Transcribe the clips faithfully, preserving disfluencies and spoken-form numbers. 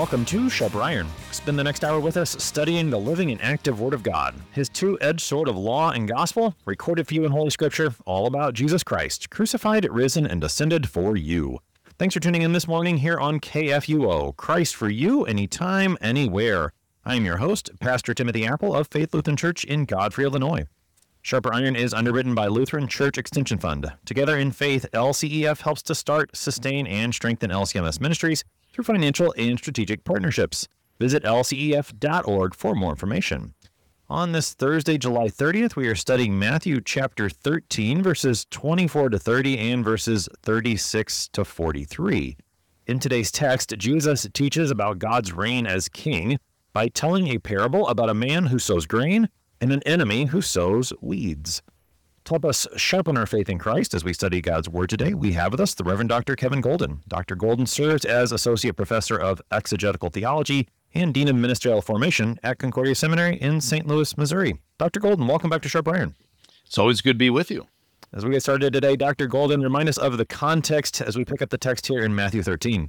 welcome to Sharper Iron. Spend the next hour with us studying the living and active Word of God, His two-edged sword of law and gospel, recorded for you in Holy Scripture, all about Jesus Christ, crucified, risen, and ascended for you. Thanks for tuning in this morning here on K F U O, Christ for you, anytime, anywhere. I am your host, Pastor Timothy Apple of Faith Lutheran Church in Godfrey, Illinois. Sharper Iron is underwritten by Lutheran Church Extension Fund. Together in Faith, L C E F helps to start, sustain, and strengthen L C M S ministries through financial and strategic partnerships. Visit L C E F dot org for more information. On this Thursday, July thirtieth, we are studying Matthew chapter thirteen, verses twenty-four to thirty and verses thirty-six to forty-three. In today's text, Jesus teaches about God's reign as king by telling a parable about a man who sows grain and an enemy who sows weeds. To help us sharpen our faith in Christ as we study God's Word today, we have with us the Reverend Doctor Kevin Golden. Doctor Golden serves as Associate Professor of Exegetical Theology and Dean of Ministerial Formation at Concordia Seminary in Saint Louis, Missouri. Doctor Golden, welcome back to Sharp Iron. It's always good to be with you. As we get started today, Doctor Golden, remind us of the context as we pick up the text here in Matthew thirteen.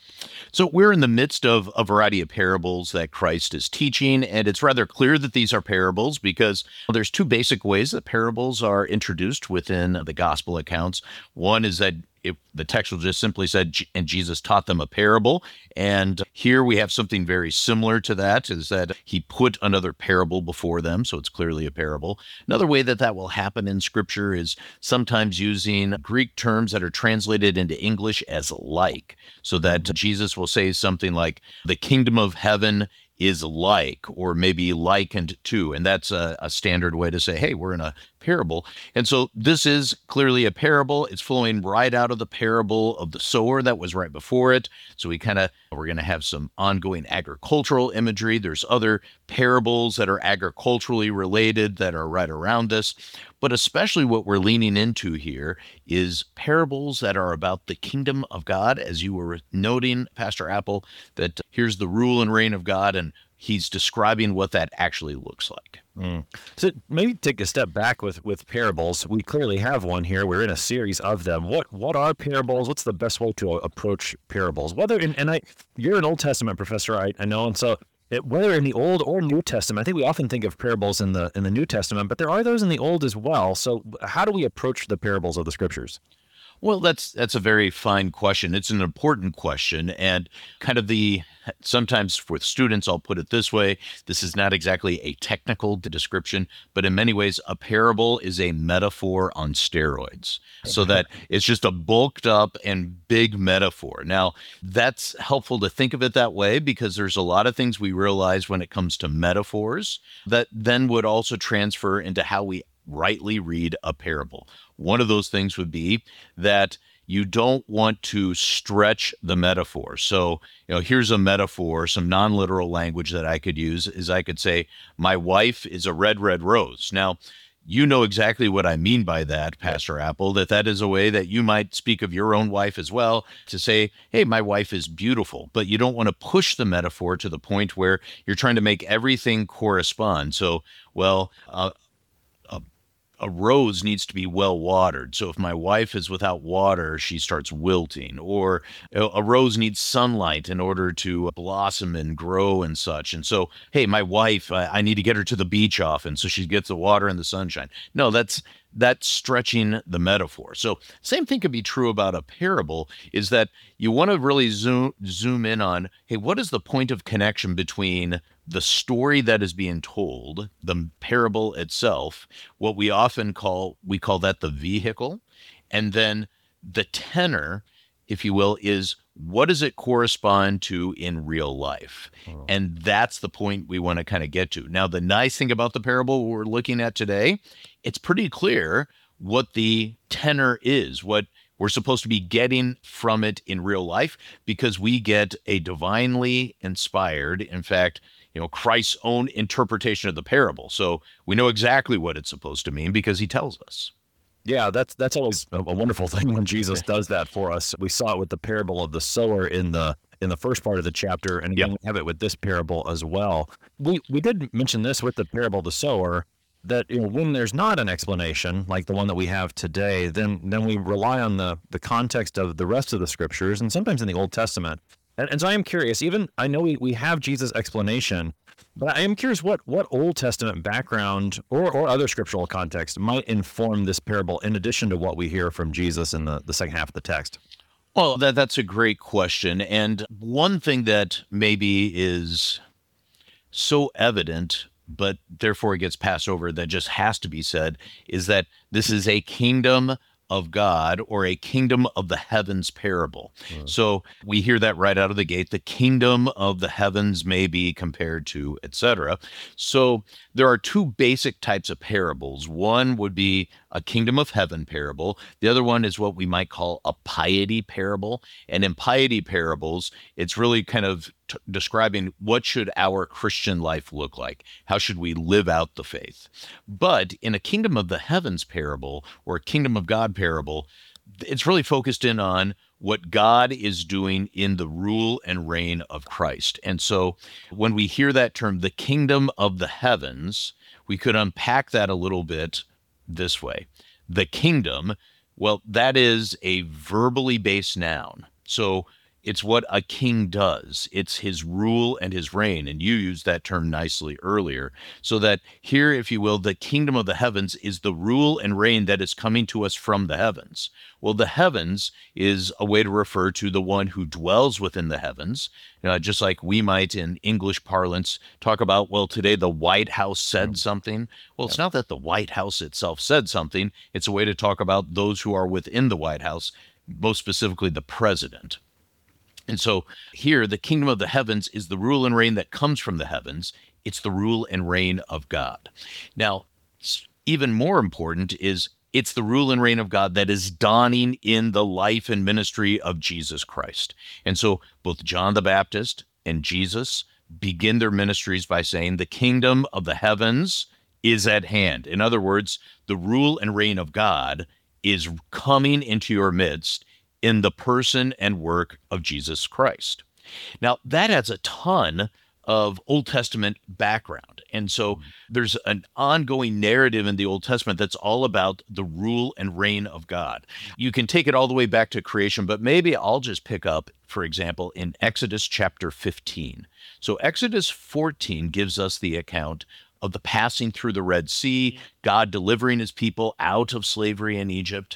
So we're in the midst of a variety of parables that Christ is teaching, and it's rather clear that these are parables because there's two basic ways that parables are introduced within the gospel accounts. One is that if the text will just simply said, and Jesus taught them a parable. And here we have something very similar to that, is that he put another parable before them. So it's clearly a parable. Another way that that will happen in Scripture is sometimes using Greek terms that are translated into English as like, so that Jesus will say something like, the kingdom of heaven is like, or maybe likened to. And that's a, a standard way to say, hey, we're in a parable. And so this is clearly a parable. It's flowing right out of the parable of the sower that was right before it. So we kind of, we're going to have some ongoing agricultural imagery. There's other parables that are agriculturally related that are right around this. But especially what we're leaning into here is parables that are about the kingdom of God, as you were noting, Pastor Apple, that here's the rule and reign of God, and he's describing what that actually looks like. Mm. So maybe take a step back with, with parables. We clearly have one here. We're in a series of them. What what are parables? What's the best way to approach parables? Whether in, and I, you're an Old Testament professor, I, I know, and so it, whether in the Old or New Testament, I think we often think of parables in the in the New Testament, but there are those in the Old as well. So how do we approach the parables of the Scriptures? Well, that's that's a very fine question. It's an important question, and kind of the, sometimes for students, I'll put it this way, this is not exactly a technical description, but in many ways, a parable is a metaphor on steroids, so that it's just a bulked up and big metaphor. Now, that's helpful to think of it that way because there's a lot of things we realize when it comes to metaphors that then would also transfer into how we rightly read a parable. One of those things would be that you don't want to stretch the metaphor. So, you know, here's a metaphor, some non-literal language that I could use is I could say, my wife is a red, red rose. Now, you know exactly what I mean by that, Pastor Apple, that that is a way that you might speak of your own wife as well, to say, hey, my wife is beautiful, but you don't want to push the metaphor to the point where you're trying to make everything correspond. So, well, uh, a rose needs to be well watered. So if my wife is without water, she starts wilting. Or a rose needs sunlight in order to blossom and grow and such. And so, hey, my wife, I, I need to get her to the beach often so she gets the water and the sunshine. No, that's that's stretching the metaphor. So same thing could be true about a parable, is that you want to really zoom zoom in on, hey, what is the point of connection between the story that is being told, the parable itself, what we often call, we call that the vehicle, and then the tenor, if you will, is what does it correspond to in real life? Oh. And that's the point we want to kind of get to. Now, the nice thing about the parable we're looking at today, it's pretty clear what the tenor is, what we're supposed to be getting from it in real life, because we get a divinely inspired, in fact, you know, Christ's own interpretation of the parable. So we know exactly what it's supposed to mean because he tells us. Yeah, that's that's always a, a wonderful thing when Jesus does that for us. We saw it with the parable of the sower in the in the first part of the chapter, and again, yep. we have it with this parable as well. We we did mention this with the parable of the sower, that, you know, when there's not an explanation like the one that we have today, then then we rely on the the context of the rest of the Scriptures, and sometimes in the Old Testament, And, and so I am curious, even I know we, we have Jesus' explanation, but I am curious what, what Old Testament background or, or other scriptural context might inform this parable in addition to what we hear from Jesus in the, the second half of the text. Well, that that's a great question. And one thing that maybe is so evident, but therefore it gets passed over, that just has to be said, is that this is a kingdom of God, or a kingdom of the heavens parable. Mm. So we hear that right out of the gate. The kingdom of the heavens may be compared to, et cetera. So there are two basic types of parables. One would be a kingdom of heaven parable. The other one is what we might call a piety parable. And in piety parables, it's really kind of t- describing what should our Christian life look like? How should we live out the faith? But in a kingdom of the heavens parable, or a kingdom of God parable, it's really focused in on what God is doing in the rule and reign of Christ. And so when we hear that term, the kingdom of the heavens, we could unpack that a little bit this way. The kingdom, well, that is a verbally based noun. So it's what a king does. It's his rule and his reign. And you used that term nicely earlier. So that here, if you will, the kingdom of the heavens is the rule and reign that is coming to us from the heavens. Well, the heavens is a way to refer to the one who dwells within the heavens, uh, just like we might in English parlance talk about, well, today the White House said something. Well, it's not that the White House itself said something. It's a way to talk about those who are within the White House, most specifically the president. And so here, the kingdom of the heavens is the rule and reign that comes from the heavens. It's the rule and reign of God. Now, even more important is it's the rule and reign of God that is dawning in the life and ministry of Jesus Christ. And so both John the Baptist and Jesus begin their ministries by saying the kingdom of the heavens is at hand. In other words, the rule and reign of God is coming into your midst in the person and work of Jesus Christ. Now, that adds a ton of Old Testament background. And so there's an ongoing narrative in the Old Testament that's all about the rule and reign of God. You can take it all the way back to creation, but maybe I'll just pick up, for example, in Exodus chapter fifteen. So Exodus fourteen gives us the account of the passing through the Red Sea, God delivering his people out of slavery in Egypt.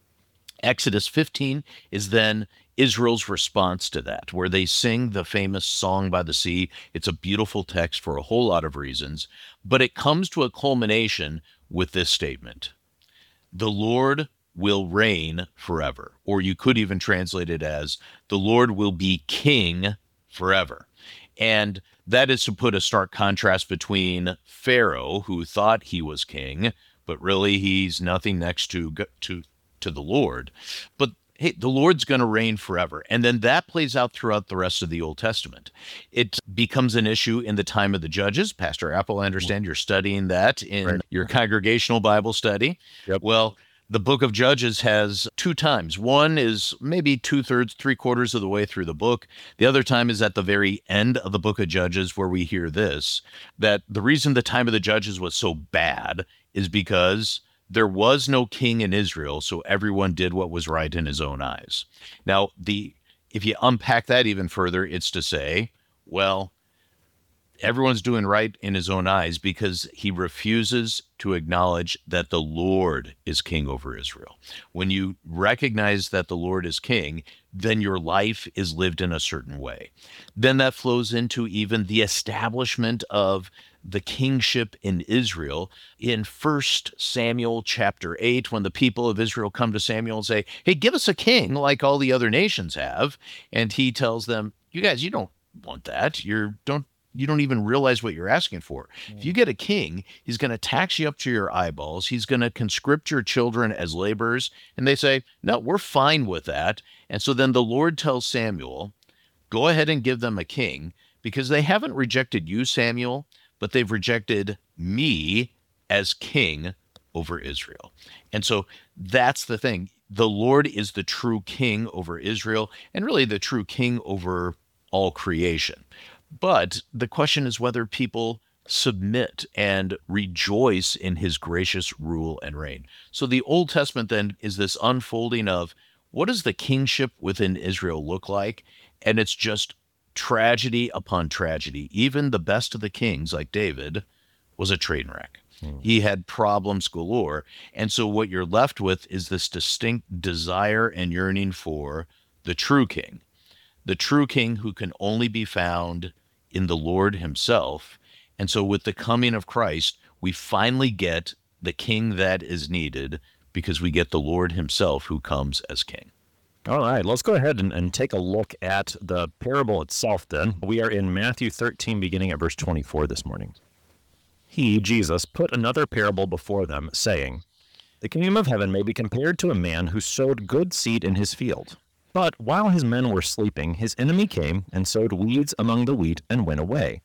Exodus fifteen is then Israel's response to that, where they sing the famous Song by the Sea. It's a beautiful text for a whole lot of reasons, but it comes to a culmination with this statement: the Lord will reign forever. Or you could even translate it as, the Lord will be king forever. And that is to put a stark contrast between Pharaoh, who thought he was king, but really he's nothing next to to to the Lord. But hey, the Lord's going to reign forever. And then that plays out throughout the rest of the Old Testament. It becomes an issue in the time of the Judges. Pastor Apple, I understand you're studying that in right. your congregational Bible study. Yep. Well, the book of Judges has two times. One is maybe two-thirds, three-quarters of the way through the book. The other time is at the very end of the book of Judges, where we hear this, that the reason the time of the Judges was so bad is because there was no king in Israel, so everyone did what was right in his own eyes. Now, the if you unpack that even further, it's to say, well, everyone's doing right in his own eyes because he refuses to acknowledge that the Lord is king over Israel. When you recognize that the Lord is king, then your life is lived in a certain way. Then that flows into even the establishment of the kingship in Israel in First Samuel chapter eight, when the people of Israel come to Samuel and say, hey, give us a king like all the other nations have. And he tells them, you guys, you don't want that. You're don't You don't even realize what you're asking for. Mm. If you get a king, he's going to tax you up to your eyeballs. He's going to conscript your children as laborers. And they say, no, we're fine with that. And so then the Lord tells Samuel, go ahead and give them a king, because they haven't rejected you, Samuel, but they've rejected me as king over Israel. And so that's the thing. The Lord is the true king over Israel, and really the true king over all creation. But the question is whether people submit and rejoice in his gracious rule and reign. So the Old Testament then is this unfolding of what does the kingship within Israel look like? And it's just tragedy upon tragedy. Even the best of the kings, like David, was a train wreck. Hmm. He had problems galore. And so what you're left with is this distinct desire and yearning for the true king, the true king who can only be found in the Lord himself. And so with the coming of Christ, we finally get the king that is needed because we get the Lord himself who comes as king. All right, let's go ahead and, and take a look at the parable itself then. We are in Matthew thirteen, beginning at verse twenty-four this morning. He, Jesus, put another parable before them, saying, "The kingdom of heaven may be compared to a man who sowed good seed in his field. But while his men were sleeping, his enemy came and sowed weeds among the wheat and went away.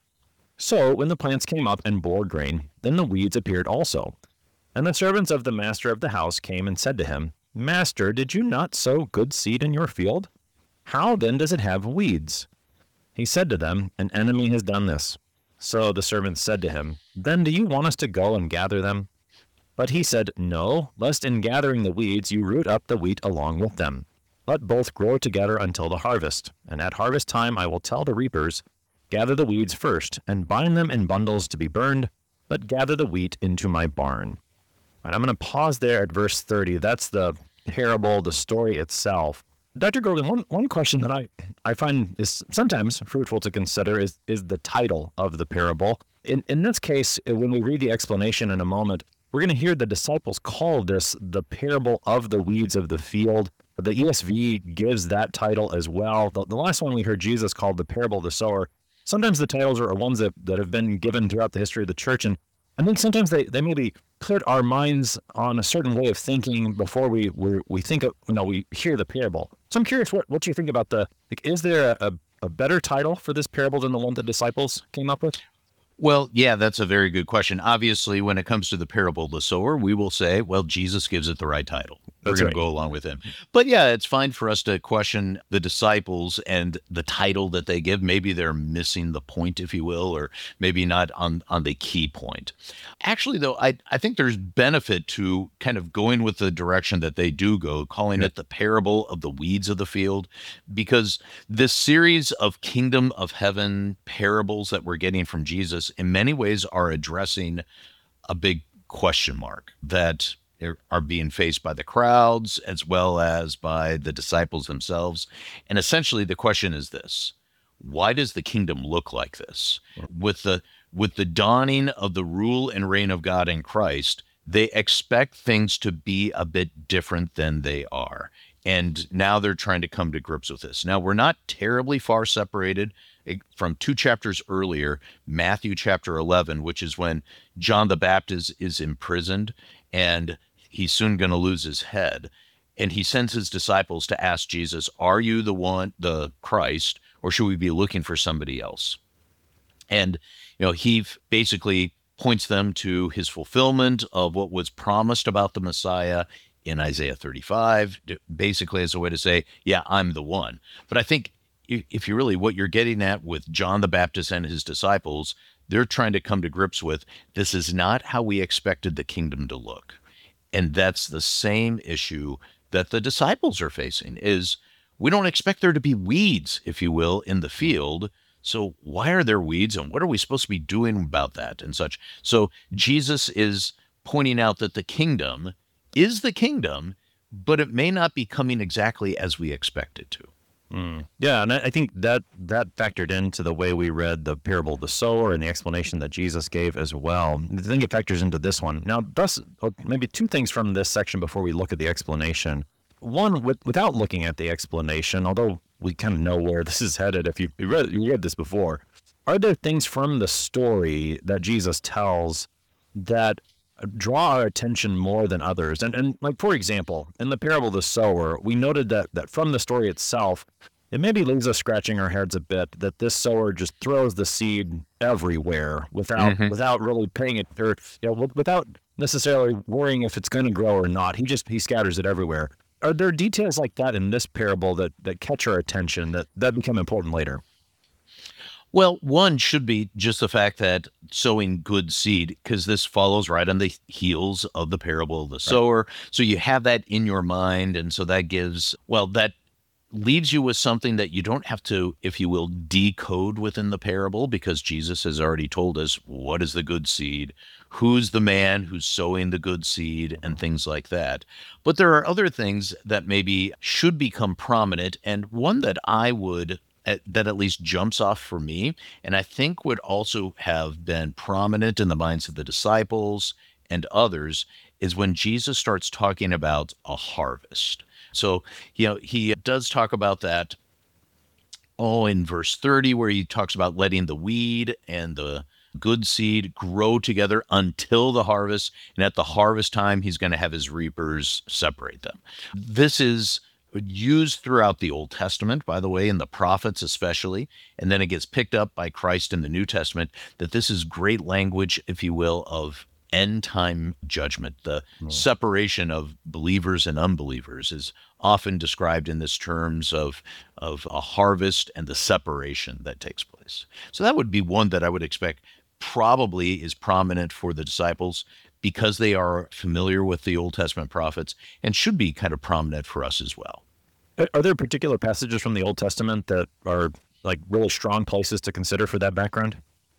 So when the plants came up and bore grain, then the weeds appeared also. And the servants of the master of the house came and said to him, 'Master, did you not sow good seed in your field? How then does it have weeds?' He said to them, 'An enemy has done this.' So the servants said to him, 'Then do you want us to go and gather them?' But he said, 'No, lest in gathering the weeds you root up the wheat along with them. Let both grow together until the harvest. And at harvest time I will tell the reapers, gather the weeds first, and bind them in bundles to be burned, but gather the wheat into my barn.'" All right, I'm going to pause there at verse thirty. That's the parable, the story itself. Doctor Grogan, one, one question that I, I find is sometimes fruitful to consider is, is the title of the parable. In, in this case, when we read the explanation in a moment, we're going to hear the disciples call this the parable of the weeds of the field. The E S V gives that title as well. The, the last one we heard Jesus called the parable of the sower. Sometimes the titles are ones that, that have been given throughout the history of the church, and I think sometimes they, they maybe put our minds on a certain way of thinking before we we, we think of, you know, we hear the parable. So I'm curious, what, what you think about the, like, is there a, a better title for this parable than the one the disciples came up with? Well, yeah, that's a very good question. Obviously, when it comes to the parable of the sower, we will say, well, Jesus gives it the right title. We're going right. to go along with him. But yeah, it's fine for us to question the disciples and the title that they give. Maybe they're missing the point, if you will, or maybe not on, on the key point. Actually, though, I, I think there's benefit to kind of going with the direction that they do go, calling yeah. it the parable of the weeds of the field, because this series of kingdom of heaven parables that we're getting from Jesus in many ways are addressing a big question mark that are being faced by the crowds as well as by the disciples themselves. And essentially the question is this: why does the kingdom look like this? With the with the dawning of the rule and reign of God in Christ, they expect things to be a bit different than they are. And now they're trying to come to grips with this. Now, we're not terribly far separated from two chapters earlier, Matthew chapter eleven, which is when John the Baptist is imprisoned and he's soon going to lose his head. And he sends his disciples to ask Jesus, are you the one, the Christ, or should we be looking for somebody else? And, you know, he basically points them to his fulfillment of what was promised about the Messiah in Isaiah thirty-five, basically as a way to say, yeah, I'm the one. But I think if you really, what you're getting at with John the Baptist and his disciples, they're trying to come to grips with, this is not how we expected the kingdom to look. And that's the same issue that the disciples are facing, is we don't expect there to be weeds, if you will, in the field. So why are there weeds, and what are we supposed to be doing about that and such? So Jesus is pointing out that the kingdom is the kingdom, but it may not be coming exactly as we expect it to. Mm. Yeah, and I think that that factored into the way we read the parable of the sower and the explanation that Jesus gave as well. I think it factors into this one. Now, thus, maybe two things from this section before we look at the explanation. One, with, without looking at the explanation, although we kind of know where this is headed if you, you, read, you read this before, are there things from the story that Jesus tells that draw our attention more than others? And, and like, for example, in the parable of the sower, we noted that, that from the story itself, it maybe leaves us scratching our heads a bit that this sower just throws the seed everywhere without mm-hmm. without really paying it, or, you know, without necessarily worrying if it's going to grow or not. He just he scatters it everywhere. Are there details like that in this parable that, that catch our attention that, that become important later? Well, one should be just the fact that sowing good seed, because this follows right on the heels of the parable of the sower. Right. So you have that in your mind. And so that gives, well, that leaves you with something that you don't have to, if you will, decode within the parable, because Jesus has already told us what is the good seed, who's the man who's sowing the good seed, and things like that. But there are other things that maybe should become prominent, and one that I would at, that at least jumps off for me, and I think would also have been prominent in the minds of the disciples and others, is when Jesus starts talking about a harvest. So, you know, he does talk about that, oh, in verse thirty, where he talks about letting the weed and the good seed grow together until the harvest. And at the harvest time, he's going to have his reapers separate them. This is used throughout the Old Testament, by the way, in the prophets especially, and then it gets picked up by Christ in the New Testament, that this is great language, if you will, of end time judgment. The mm. separation of believers and unbelievers is often described in this terms of, of a harvest and the separation that takes place. So that would be one that I would expect probably is prominent for the disciples, because they are familiar with the Old Testament prophets, and should be kind of prominent for us as well. Are there particular passages from the Old Testament that are like really strong places to consider for that background?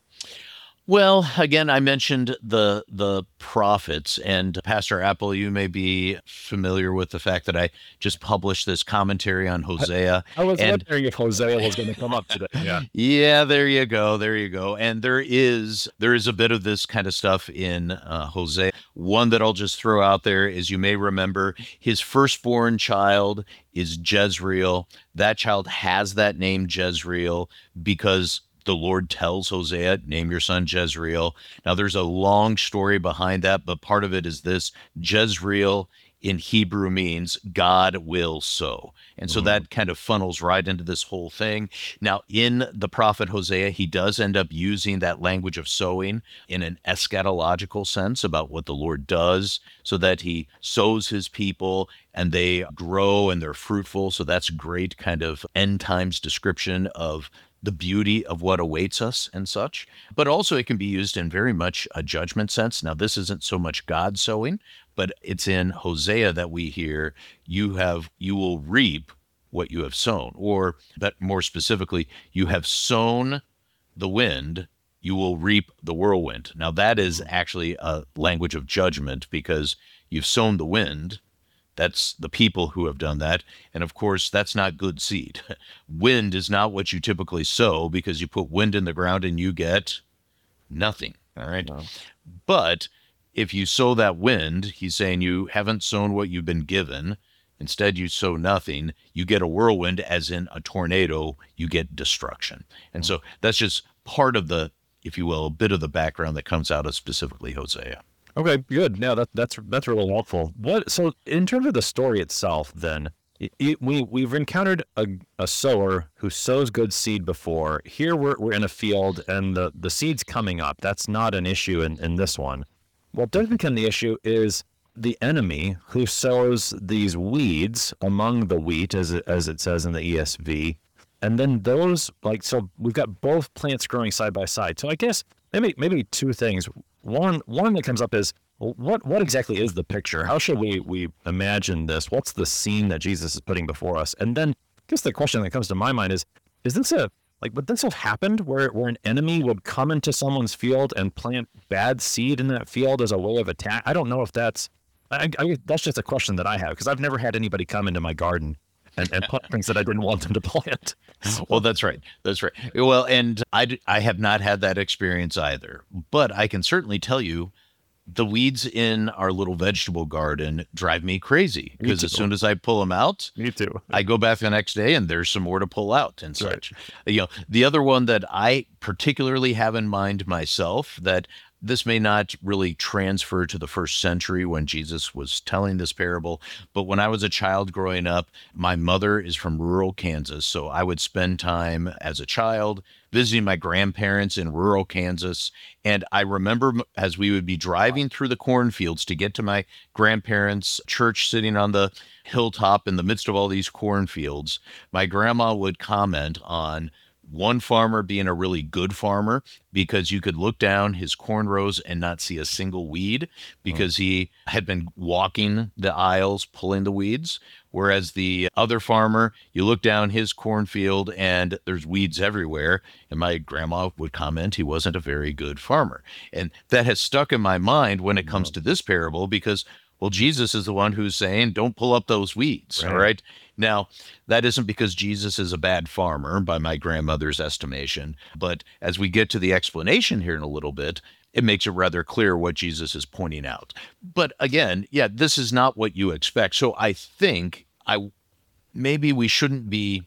Well, again, I mentioned the the prophets, and Pastor Apple, you may be familiar with the fact that I just published this commentary on Hosea. I, I was and, wondering if Hosea was going to come up today. Yeah, yeah, there you go, there you go. And there is there is a bit of this kind of stuff in uh, Hosea. One that I'll just throw out there is, you may remember, his firstborn child is Jezreel. That child has that name Jezreel because the Lord tells Hosea, name your son Jezreel. Now, there's a long story behind that, but part of it is this: Jezreel in Hebrew means God will sow. And so mm-hmm. that kind of funnels right into this whole thing. Now, in the prophet Hosea, he does end up using that language of sowing in an eschatological sense about what the Lord does, so that he sows his people and they grow and they're fruitful. So that's a great kind of end times description of the beauty of what awaits us and such. But also it can be used in very much a judgment sense. Now, this isn't so much God sowing, but it's in Hosea that we hear, you have, you will reap what you have sown. Or, but more specifically, you have sown the wind, you will reap the whirlwind. Now, that is actually a language of judgment, because you've sown the wind. That's the people who have done that. And of course, that's not good seed. Wind is not what you typically sow, because you put wind in the ground and you get nothing. All right. No. But if you sow that wind, he's saying you haven't sown what you've been given. Instead, you sow nothing. You get a whirlwind, as in a tornado, you get destruction. And so that's just part of the, if you will, a bit of the background that comes out of specifically Hosea. Okay, good. Now that that's that's really helpful. What so in terms of the story itself, then it, it, we we've encountered a, a sower who sows good seed before. Here we're we're in a field and the the seed's coming up. That's not an issue in, in this one. What does become the issue is the enemy who sows these weeds among the wheat, as it, as it says in the E S V, and then those like so we've got both plants growing side by side. So I guess maybe maybe two things. One one that comes up is, well, what what exactly is the picture? How should we we imagine this? What's the scene that Jesus is putting before us? And then I guess the question that comes to my mind is, is this a, like, would this have happened where, where an enemy would come into someone's field and plant bad seed in that field as a way of attack? I don't know if that's, I, I, that's just a question that I have, because I've never had anybody come into my garden and, and plant things that I didn't want them to plant. Well, that's right. That's right. Well, and I, I have not had that experience either, but I can certainly tell you the weeds in our little vegetable garden drive me crazy, because as soon as I pull them out, me too. I go back the next day and there's some more to pull out and such. Right. You know, the other one that I particularly have in mind myself, that this may not really transfer to the first century when Jesus was telling this parable, but when I was a child growing up, my mother is from rural Kansas, so I would spend time as a child visiting my grandparents in rural Kansas. And I remember as we would be driving through the cornfields to get to my grandparents' church sitting on the hilltop in the midst of all these cornfields, my grandma would comment on one farmer being a really good farmer because you could look down his corn rows and not see a single weed because he had been walking the aisles pulling the weeds. Whereas the other farmer, you look down his cornfield and there's weeds everywhere. And my grandma would comment he wasn't a very good farmer. And that has stuck in my mind when it comes to this parable because, well, Jesus is the one who's saying, don't pull up those weeds, Right. all right? Now, that isn't because Jesus is a bad farmer by my grandmother's estimation, but as we get to the explanation here in a little bit, it makes it rather clear what Jesus is pointing out. But again, yeah, this is not what you expect. So I think I maybe we shouldn't be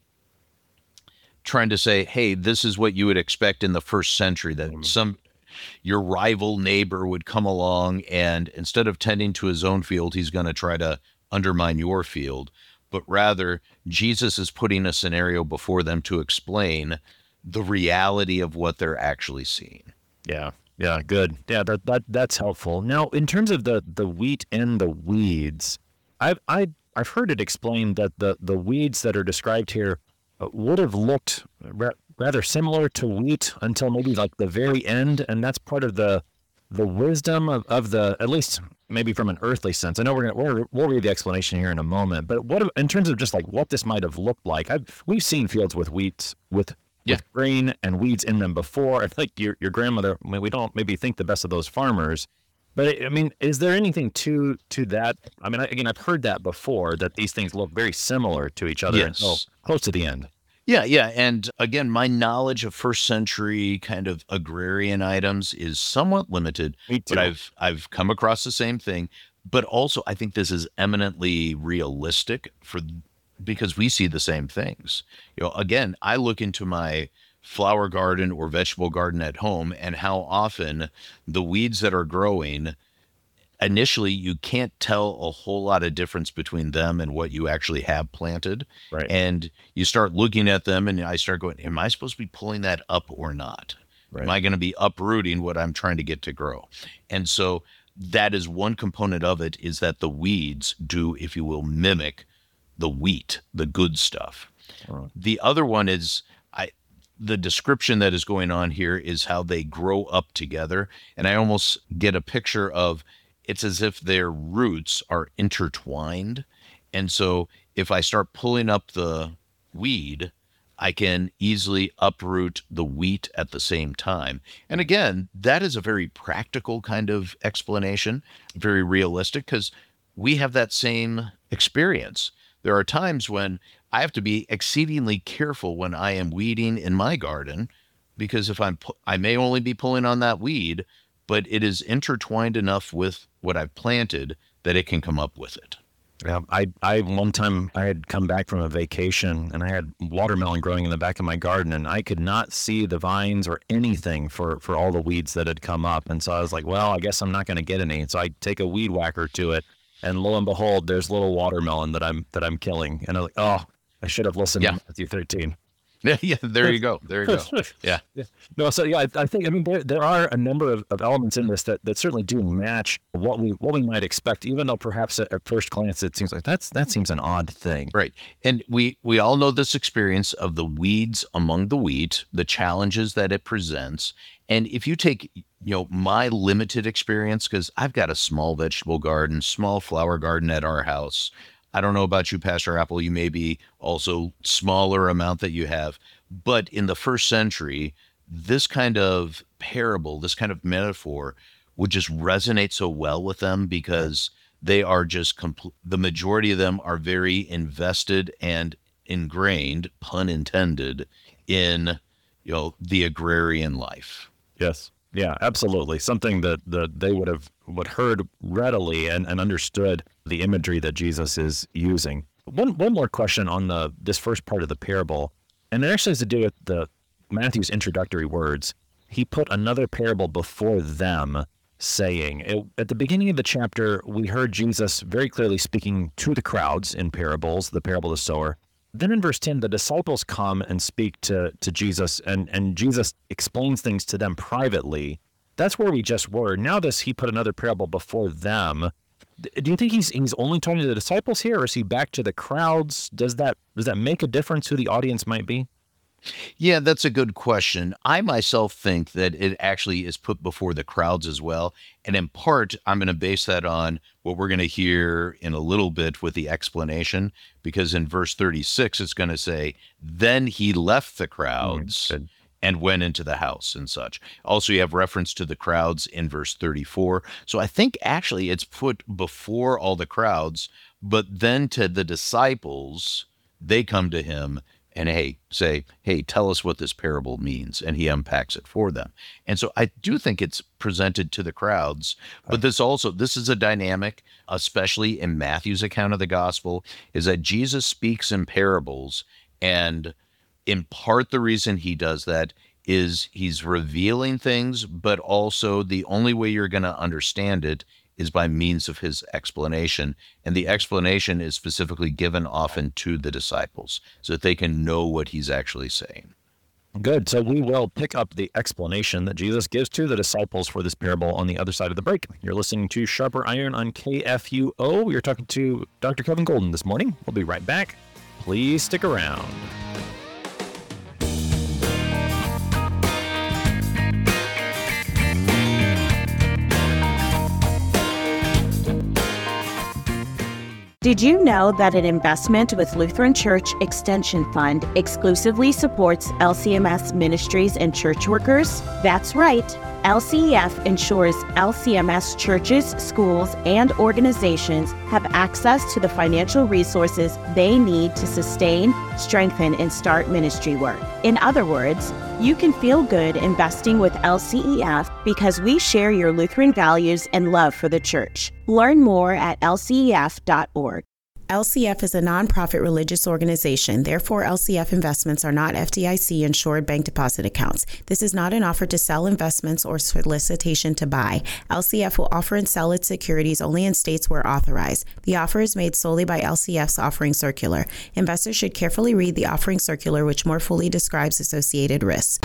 trying to say, hey, this is what you would expect in the first century, that some your rival neighbor would come along and instead of tending to his own field, he's going to try to undermine your field. But rather, Jesus is putting a scenario before them to explain the reality of what they're actually seeing. Yeah. Yeah. Good. Yeah. That, that that's helpful. Now, in terms of the, the wheat and the weeds, I've I I've heard it explained that the, the weeds that are described here uh, would have looked ra- rather similar to wheat until maybe like the very end, and that's part of the the wisdom of, of the, at least maybe from an earthly sense. I know we're gonna we'll, we'll read the explanation here in a moment, but what in terms of just like what this might have looked like? I've we've seen fields with wheat with Yeah. with grain and weeds in them before. I think your your grandmother. I mean, we don't maybe think the best of those farmers, but I mean, is there anything to to that? I mean, again, I've heard that before, that these things look very similar to each other Yes. until close to the end. Yeah, yeah. And again, my knowledge of first century kind of agrarian items is somewhat limited, Me too. but I've I've come across the same thing. But also I think this is eminently realistic for because we see the same things. You know, again, I look into my flower garden or vegetable garden at home and how often the weeds that are growing initially you can't tell a whole lot of difference between them and what you actually have planted. Right. And you start looking at them and I start going, am I supposed to be pulling that up or not? Right. Am I going to be uprooting what I'm trying to get to grow? And so that is one component of it, is that the weeds do, if you will, mimic the wheat, the good stuff. Oh. The other one is I the description that is going on here is how they grow up together. And I almost get a picture of it's as if their roots are intertwined. And so if I start pulling up the weed, I can easily uproot the wheat at the same time. And again, that is a very practical kind of explanation, very realistic, because we have that same experience. There are times when I have to be exceedingly careful when I am weeding in my garden, because if I'm, pu- I may only be pulling on that weed, but it is intertwined enough with what I've planted that it can come up with it. Yeah, I, I one time I had come back from a vacation and I had watermelon growing in the back of my garden and I could not see the vines or anything for, for all the weeds that had come up. And so I was like, well, I guess I'm not going to get any. So I take a weed whacker to it, and lo and behold, there's little watermelon that I'm that I'm killing. And I'm like, oh, I should have listened Yeah. to Matthew thirteen. Yeah, yeah, there you go. There you go. Yeah. No, so yeah, I, I think I mean there there are a number of, of elements in this that, that certainly do match what we what we might expect, even though perhaps at, at first glance it seems like that's that seems an odd thing. Right. And we we all know this experience of the weeds among the wheat, the challenges that it presents. And if you take, you know, my limited experience, because I've got a small vegetable garden, small flower garden at our house. I don't know about you, Pastor Apple. You may be also smaller amount that you have. But in the first century, this kind of parable, this kind of metaphor would just resonate so well with them because they are just compl- the majority of them are very invested and ingrained, pun intended, in, you know, the agrarian life. Yes. Yeah, absolutely. Something that, that they would have would heard readily and, and understood the imagery that Jesus is using. One one more question on the this first part of the parable, and it actually has to do with the Matthew's introductory words. He put another parable before them, saying, it, at the beginning of the chapter, we heard Jesus very clearly speaking to the crowds in parables, the parable of the sower. Then in verse ten, the disciples come and speak to, to Jesus, and, and Jesus explains things to them privately. That's where we just were. Now this, he put another parable before them. Do you think he's he's only talking to the disciples here, or is he back to the crowds? Does that does that make a difference who the audience might be? Yeah, that's a good question. I myself think that it actually is put before the crowds as well. And in part, I'm going to base that on what we're going to hear in a little bit with the explanation, because in verse thirty-six, it's going to say, then he left the Mm, crowds good. and went into the house and such. Also, you have reference to the crowds in verse thirty-four. So I think actually it's put before all the crowds, but then to the disciples, they come to him and hey, say, hey, tell us what this parable means. And he unpacks it for them. And so I do think it's presented to the crowds, but this also, this is a dynamic, especially in Matthew's account of the gospel, is that Jesus speaks in parables. And in part, the reason he does that is he's revealing things, but also the only way you're going to understand it is by means of his explanation. And the explanation is specifically given often to the disciples so that they can know what he's actually saying. Good. So we will pick up the explanation that Jesus gives to the disciples for this parable on the other side of the break. You're listening to Sharper Iron on K F U O. You're talking to Doctor Kevin Golden this morning. We'll be right back. Please stick around. Did you know that an investment with Lutheran Church Extension Fund exclusively supports L C M S ministries and church workers? That's right. L C E F ensures L C M S churches, schools, and organizations have access to the financial resources they need to sustain, strengthen, and start ministry work. In other words, you can feel good investing with L C E F because we share your Lutheran values and love for the church. Learn more at L C E F dot org. L C F is a nonprofit religious organization. Therefore, L C F investments are not F D I C-insured bank deposit accounts. This is not an offer to sell investments or solicitation to buy. L C F will offer and sell its securities only in states where authorized. The offer is made solely by L C F's offering circular. Investors should carefully read the offering circular, which more fully describes associated risks.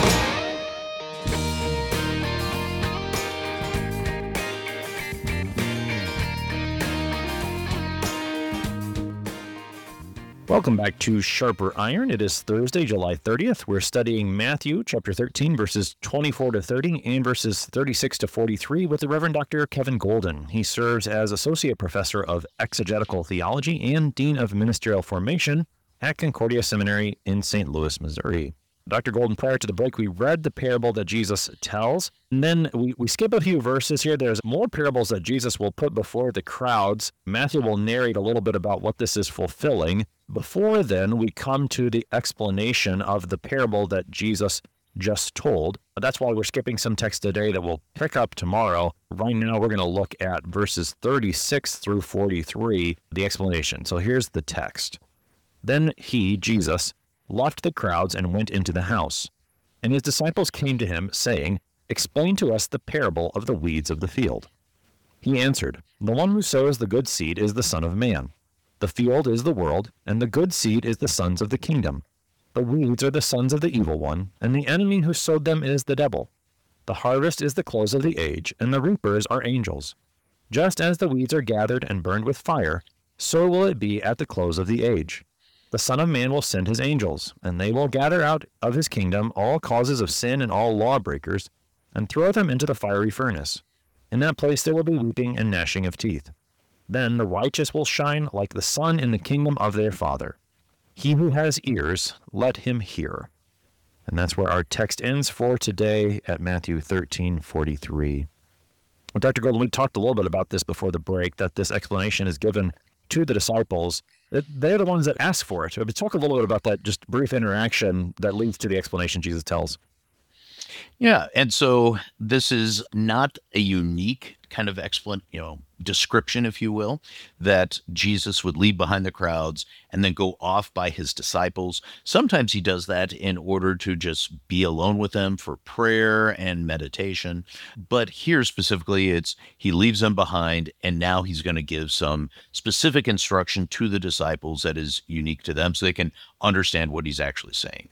Welcome back to Sharper Iron. It is Thursday, July thirtieth. We're studying Matthew chapter thirteen, verses twenty-four to thirty and verses thirty-six to forty-three with the Reverend Doctor Kevin Golden. He serves as Associate Professor of Exegetical Theology and Dean of Ministerial Formation at Concordia Seminary in Saint Louis, Missouri. Doctor Golden, prior to the break, we read the parable that Jesus tells, and then we, we skip a few verses here. There's more parables that Jesus will put before the crowds. Matthew will narrate a little bit about what this is fulfilling. Before then, we come to the explanation of the parable that Jesus just told. That's why we're skipping some text today that we'll pick up tomorrow. Right now, we're going to look at verses thirty-six through forty-three, the explanation. So here's the text. Then he, Jesus, left the crowds and went into the house. And his disciples came to him, saying, "Explain to us the parable of the weeds of the field." He answered, "The one who sows the good seed is the Son of Man. The field is the world, and the good seed is the sons of the kingdom. The weeds are the sons of the evil one, and the enemy who sowed them is the devil. The harvest is the close of the age, and the reapers are angels. Just as the weeds are gathered and burned with fire, so will it be at the close of the age. The Son of Man will send his angels, and they will gather out of his kingdom all causes of sin and all lawbreakers, and throw them into the fiery furnace. In that place there will be weeping and gnashing of teeth. Then the righteous will shine like the sun in the kingdom of their Father. He who has ears, let him hear." And that's where our text ends for today at Matthew thirteen forty-three. Well, Doctor Golden, we talked a little bit about this before the break, that this explanation is given to the disciples. They're the ones that ask for it. Talk a little bit about that just brief interaction that leads to the explanation Jesus tells. Yeah, and so this is not a unique kind of explan, you know, description, if you will, that Jesus would leave behind the crowds and then go off by his disciples. Sometimes he does that in order to just be alone with them for prayer and meditation. But here specifically, it's he leaves them behind, and now he's going to give some specific instruction to the disciples that is unique to them so they can understand what he's actually saying.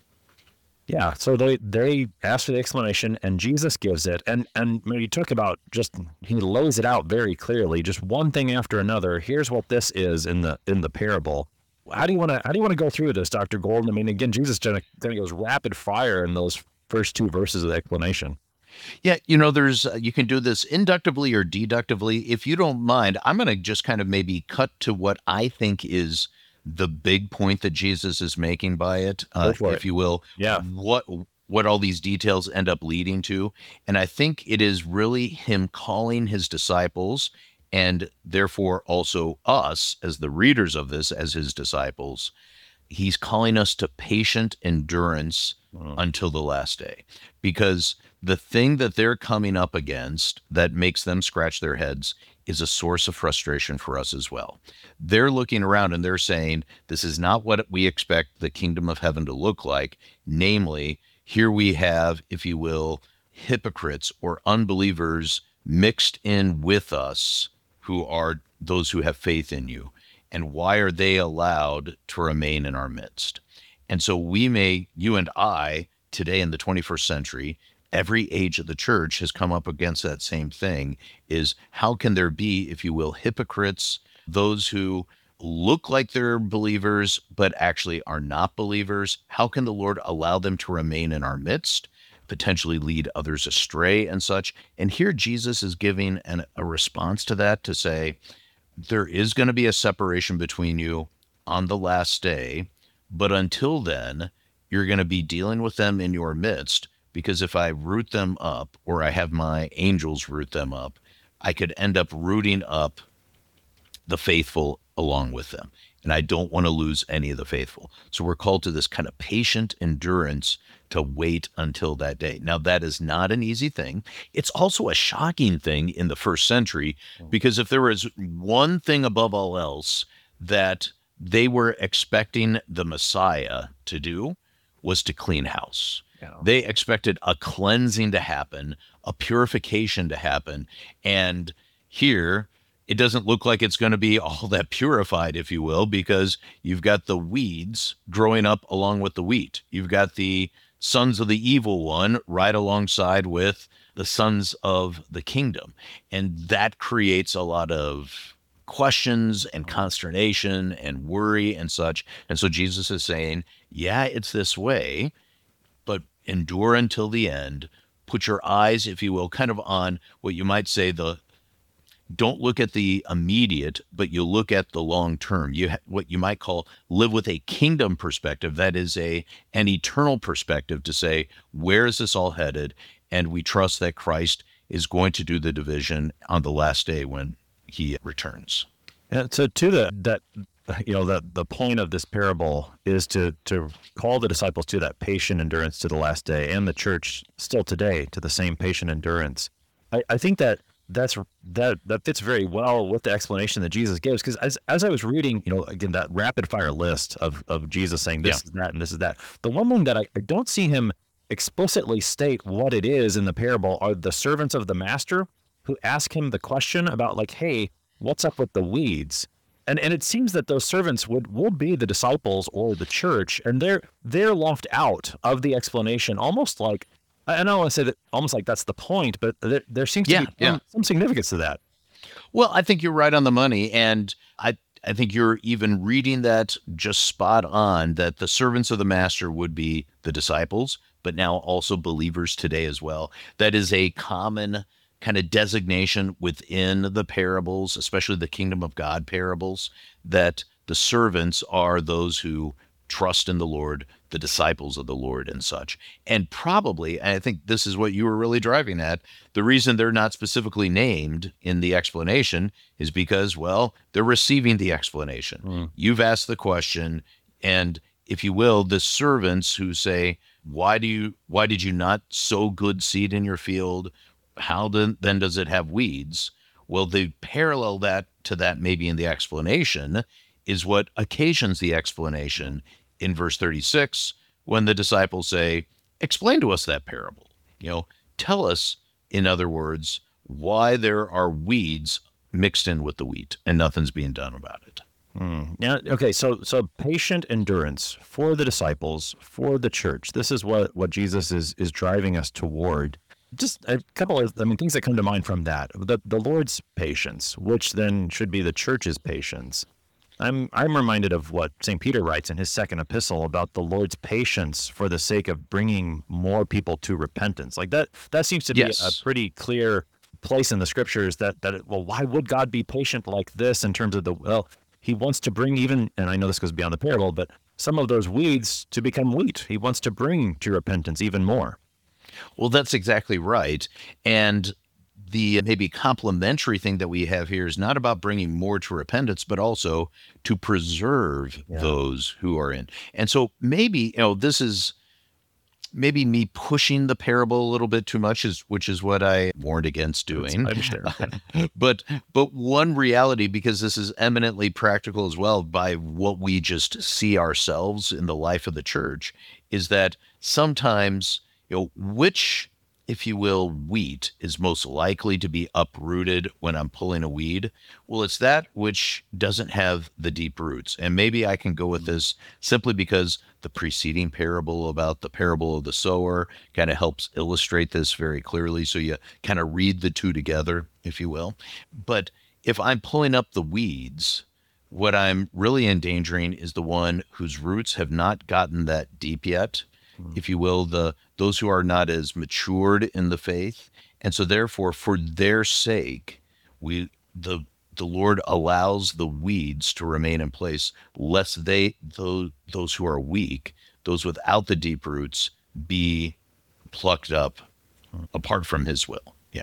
Yeah, so they they ask for the explanation, and Jesus gives it. And and when you talk about just, he lays it out very clearly, just one thing after another. Here's what this is in the in the parable. how do you want to how do you want to go through this, Doctor Golden? I mean, again, Jesus kind of goes rapid fire in those first two verses of the explanation. Yeah, you know, there's uh, you can do this inductively or deductively. If you don't mind, I'm going to just kind of maybe cut to what I think is the big point that Jesus is making by it, uh, if it. you will. Yeah. What what all these details end up leading to. And I think it is really him calling his disciples, and therefore also us as the readers of this as his disciples. He's calling us to patient endurance mm. until the last day, because the thing that they're coming up against that makes them scratch their heads is a source of frustration for us as well. They're looking around and they're saying, this is not what we expect the kingdom of heaven to look like. Namely, here we have, if you will, hypocrites or unbelievers mixed in with us who are those who have faith in you. And why are they allowed to remain in our midst? And so we may, you and I, today in the twenty-first century, every age of the church has come up against that same thing, is how can there be, if you will, hypocrites, those who look like they're believers, but actually are not believers? How can the Lord allow them to remain in our midst, potentially lead others astray and such? And here Jesus is giving an, a response to that to say, there is going to be a separation between you on the last day, but until then, you're going to be dealing with them in your midst, because if I root them up, or I have my angels root them up, I could end up rooting up the faithful along with them. And I don't want to lose any of the faithful. So we're called to this kind of patient endurance to wait until that day. Now, that is not an easy thing. It's also a shocking thing in the first century, because if there was one thing above all else that they were expecting the Messiah to do, was to clean house. Yeah. They expected a cleansing to happen, a purification to happen. And here, it doesn't look like it's going to be all that purified, if you will, because you've got the weeds growing up along with the wheat. You've got the sons of the evil one right alongside with the sons of the kingdom. And that creates a lot of questions and consternation and worry and such. And so Jesus is saying, yeah, it's this way, but endure until the end. Put your eyes, if you will, kind of on what you might say the don't look at the immediate, but you look at the long term. You ha- what you might call live with a kingdom perspective. That is a an eternal perspective to say, where is this all headed? And we trust that Christ is going to do the division on the last day when he returns. And so to the that you know the the point of this parable is to to call the disciples to that patient endurance to the last day, and the church still today to the same patient endurance. I, I think that That's that that fits very well with the explanation that Jesus gives, because as as I was reading, you know, again, that rapid fire list of of Jesus saying this yeah. is that and this is that, the one thing that I, I don't see him explicitly state what it is in the parable are the servants of the master who ask him the question about, like, hey, what's up with the weeds? And and it seems that those servants would will be the disciples or the church, and they're they're left out of the explanation, almost like, I don't want to say that almost like that's the point, but there, there seems to yeah, be yeah. some, some significance to that. Well, I think you're right on the money. And I, I think you're even reading that just spot on, that the servants of the master would be the disciples, but now also believers today as well. That is a common kind of designation within the parables, especially the kingdom of God parables, that the servants are those who trust in the Lord, the disciples of the Lord and such. And probably, and I think this is what you were really driving at, the reason they're not specifically named in the explanation is because, well, they're receiving the explanation. Mm. You've asked the question, and if you will, the servants who say, why do you, why did you not sow good seed in your field? How then, then does it have weeds? Well, the parallel that to that maybe in the explanation is what occasions the explanation in verse thirty-six, when the disciples say, explain to us that parable. You know, tell us, in other words, why there are weeds mixed in with the wheat and nothing's being done about it. Hmm. Yeah. Okay. So, so patient endurance for the disciples, for the church. This is what, what Jesus is, is driving us toward. Just a couple of, I mean, things that come to mind from that. The, the Lord's patience, which then should be the church's patience. I'm I'm reminded of what Saint Peter writes in his second epistle about the Lord's patience for the sake of bringing more people to repentance. Like that that seems to be Yes. a pretty clear place in the scriptures that that it, well, why would God be patient like this in terms of the well, he wants to bring even, and I know this goes beyond the parable, but some of those weeds to become wheat. He wants to bring to repentance even more. Well, that's exactly right. And the maybe complementary thing that we have here is not about bringing more to repentance, but also to preserve Yeah. those who are in. And so maybe, you know, this is maybe me pushing the parable a little bit too much, is which is what I warned against doing. I understand. but but one reality, because this is eminently practical as well by what we just see ourselves in the life of the church, is that sometimes, you know, which, if you will, wheat is most likely to be uprooted when I'm pulling a weed? Well, it's that which doesn't have the deep roots. And maybe I can go with this simply because the preceding parable about the parable of the sower kind of helps illustrate this very clearly. So you kind of read the two together, if you will. But if I'm pulling up the weeds, what I'm really endangering is the one whose roots have not gotten that deep yet, if you will, the those who are not as matured in the faith. And so therefore, for their sake, we the the Lord allows the weeds to remain in place, lest they those those who are weak, those without the deep roots, be plucked up apart from his will. Yeah.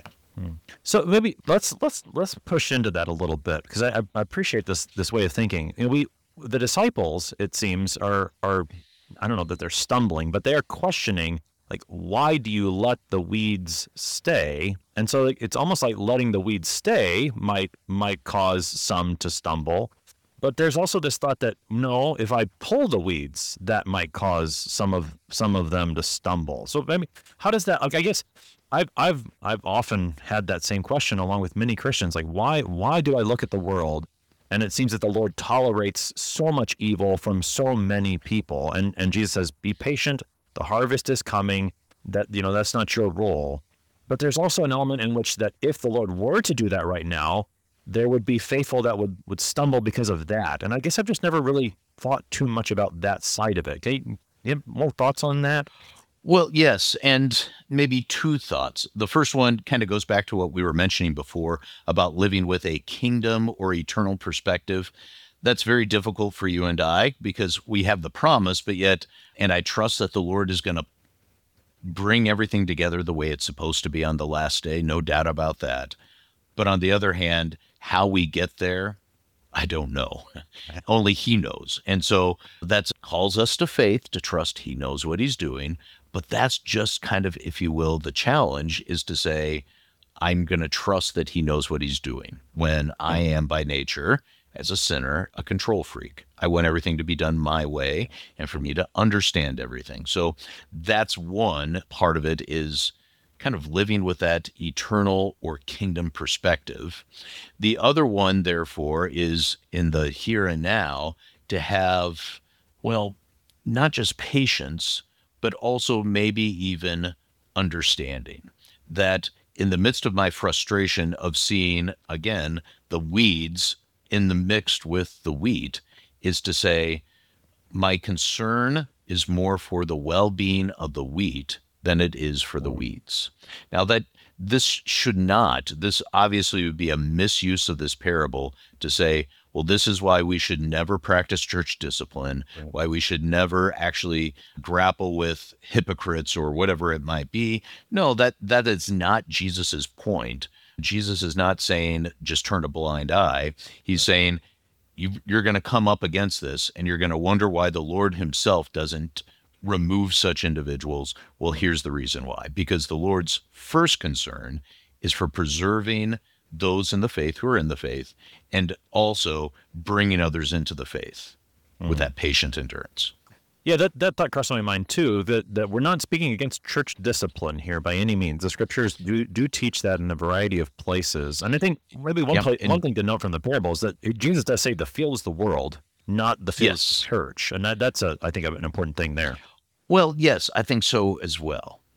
So maybe let's let's let's push into that a little bit, because I, I appreciate this this way of thinking. You know, we the disciples, it seems, are are I don't know that they're stumbling, but they are questioning, like, why do you let the weeds stay? And so like, it's almost like letting the weeds stay might might cause some to stumble. But there's also this thought that no, if I pull the weeds, that might cause some of some of them to stumble. So I mean, how does that? Like, I guess I've I've I've often had that same question along with many Christians. Like, why why do I look at the world, and it seems that the Lord tolerates so much evil from so many people, and and Jesus says, "Be patient. The harvest is coming." That you know that's not your role. But there's also an element in which that if the Lord were to do that right now, there would be faithful that would, would stumble because of that. And I guess I've just never really thought too much about that side of it. Okay, you have more thoughts on that? Well, yes, and maybe two thoughts. The first one kind of goes back to what we were mentioning before about living with a kingdom or eternal perspective. That's very difficult for you and I because we have the promise, but yet, and I trust that the Lord is going to bring everything together the way it's supposed to be on the last day, no doubt about that. But on the other hand, how we get there, I don't know. Only he knows. And so that calls us to faith, to trust he knows what he's doing. But that's just kind of, if you will, the challenge is to say, I'm going to trust that he knows what he's doing when I am by nature, as a sinner, a control freak. I want everything to be done my way and for me to understand everything. So that's one part of it, is kind of living with that eternal or kingdom perspective. The other one, therefore, is in the here and now to have, well, not just patience, but also maybe even understanding that in the midst of my frustration of seeing, again, the weeds in the mixed with the wheat, is to say, my concern is more for the well-being of the wheat than it is for the weeds. Now that this should not, this obviously would be a misuse of this parable to say, well, this is why we should never practice church discipline, right, why we should never actually grapple with hypocrites or whatever it might be. No, that that is not Jesus's point. Jesus is not saying just turn a blind eye. He's saying you, you're going to come up against this and you're going to wonder why the Lord himself doesn't remove such individuals. Well, here's the reason why. Because the Lord's first concern is for preserving those in the faith who are in the faith and also bringing others into the faith mm. with that patient endurance. Yeah, that, that thought crossed my mind too, that, that we're not speaking against church discipline here by any means. The scriptures do, do teach that in a variety of places. And I think maybe one, yeah, place, and, one thing to note from the parable is that Jesus does say the field is the world, not the field yes. is the church. And that, that's, a, I think, an important thing there. Well, yes, I think so as well.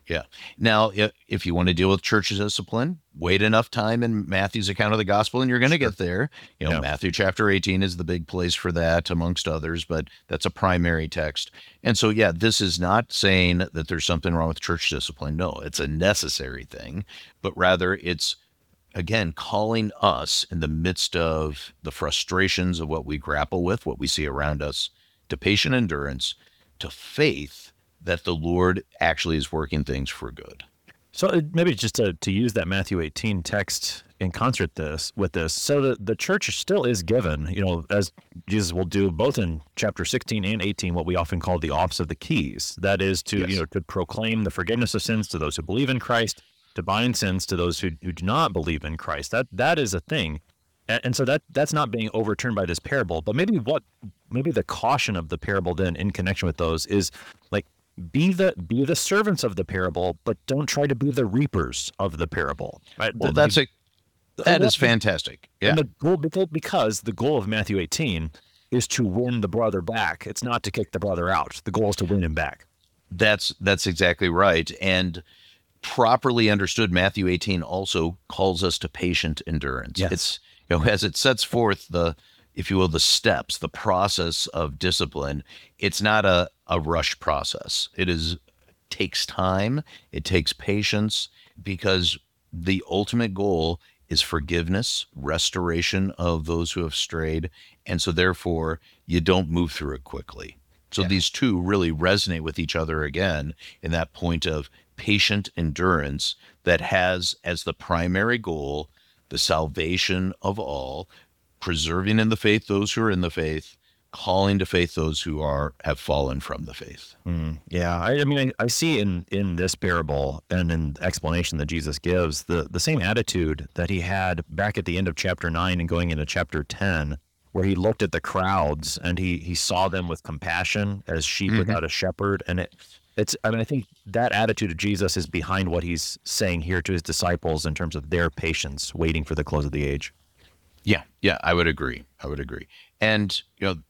Yeah. Now, if, if you want to deal with church discipline, wait enough time in Matthew's account of the gospel, and you're going to get there. You know, Yeah. Matthew chapter eighteen is the big place for that, amongst others, but that's a primary text. And so, yeah, this is not saying that there's something wrong with church discipline. No, it's a necessary thing, but rather it's, again, calling us in the midst of the frustrations of what we grapple with, what we see around us, to patient endurance, to faith that the Lord actually is working things for good. So uh, maybe just to, to use that Matthew eighteen text in concert this with this, so that the church still is given, you know, as Jesus will do both in chapter sixteen and eighteen, what we often call the office of the keys. That is to, Yes. you know, to proclaim the forgiveness of sins to those who believe in Christ, to bind sins to those who, who do not believe in Christ. That that is a thing. And, and so that that's not being overturned by this parable. But maybe what maybe the caution of the parable then in connection with those is like, Be the be the servants of the parable, but don't try to be the reapers of the parable. Right? Well, The- that's a that well, is fantastic. Yeah. And the goal, because because the goal of Matthew eighteen is to win the brother back. It's not to kick the brother out. The goal is to win him back. That's that's exactly right. And properly understood, Matthew eighteen also calls us to patient endurance. Yes. It's, you know, as it sets forth the, if you will, the steps, the process of discipline, it's not a, a rush process. It is takes time, it takes patience, because the ultimate goal is forgiveness, restoration of those who have strayed. And so therefore you don't move through it quickly. So Yeah. these two really resonate with each other again in that point of patient endurance that has as the primary goal the salvation of all, preserving in the faith those who are in the faith, calling to faith those who are have fallen from the faith. Mm, yeah, I, I mean, I, I see in in this parable and in the explanation that Jesus gives the the same attitude that he had back at the end of chapter nine and going into chapter ten, where he looked at the crowds and he he saw them with compassion as sheep Mhm. without a shepherd. And it it's I mean, I think that attitude of Jesus is behind what he's saying here to his disciples in terms of their patience, waiting for the close of the age. Yeah, yeah, I would agree. I would agree. And, you know,